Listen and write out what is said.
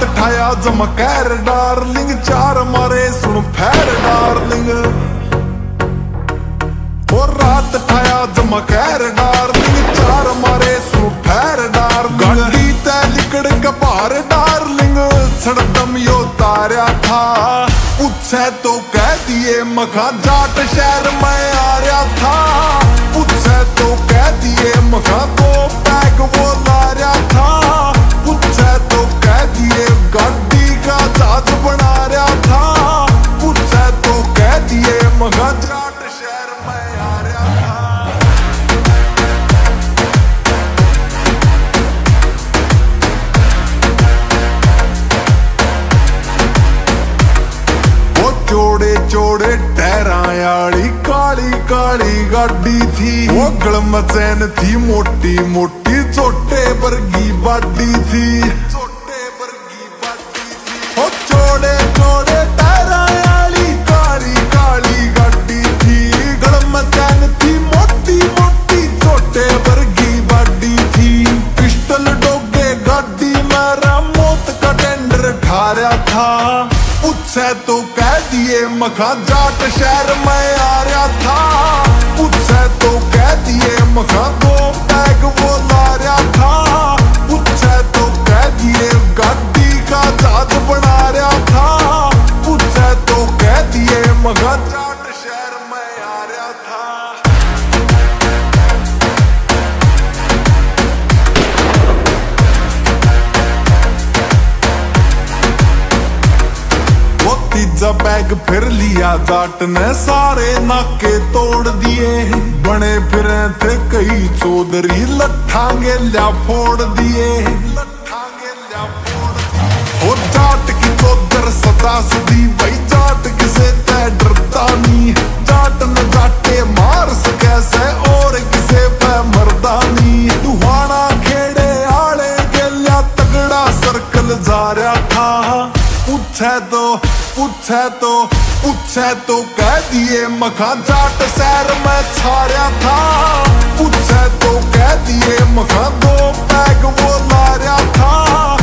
रात ठाया जमा कैर डार्लिंग, चार मारे सुन फैर डार्लिंग। और रात ठाया जमा कैर डार्लिंग, चार मारे सुन फैर डार्लिंग। गाड़ी तै लिकड़ के बाहर डार्लिंग, सड़दम यो तारा था। पूछे तो कह दिए मखा जाट शहर में आ रहा था। पूछे तो कह दिए मखा दो पैग वो ला रहा था। पूछे तो कह दिए गाड़ी का जहाज बना रहा था। पूछे तो कह दिए मखा जाट शहर में आ रहा था। वो चौड़े चौड़े टहरा आली काली काली गाड़ी थी। वो गलमचैन थी मोटी मोटी, छोटे वर्गी बाडी थी। छोटे वर्गी बाडी थी। वो चौड़े चौड़े टहरा आली काली काली गाड़ी थी। गलमचैन थी मोटी मोटी, छोटे वर्गी बाडी थी। पिस्टल डोगे गाड़ी मेरा मौत का टेंडर ठारा था। पूछे तो कह दिए मखा जाट शहर में आ रहा था। पूछे तो कह दिए मखा दो पैग वो ला रहा था। पूछे तो कह दिए गाड़ी का जहाज बना रहा था। पूछे तो कह दिए मखा जाट शहर में आ रहा था। तीजा बैग फिर लिया जाट ने, सारे नाके तोड़ दिए। बने फिरे थे कई चौधरी, लट्ठांगे ल्या फोड़ दिए। और जाट की चौधर सदा सदी भाई, जाट किसे तय डरता नहीं। जाट न जाटे मार सके से और किसे पे मरदा नहीं। दुहाना खेड़े आड़े गेल्या तगड़ा सर्कल जा रहा था। पूछे तो कह दिए मखा जाट शहर में छाया था। पूछे तो कह दिए मखा दो पैग वो ला रहा था।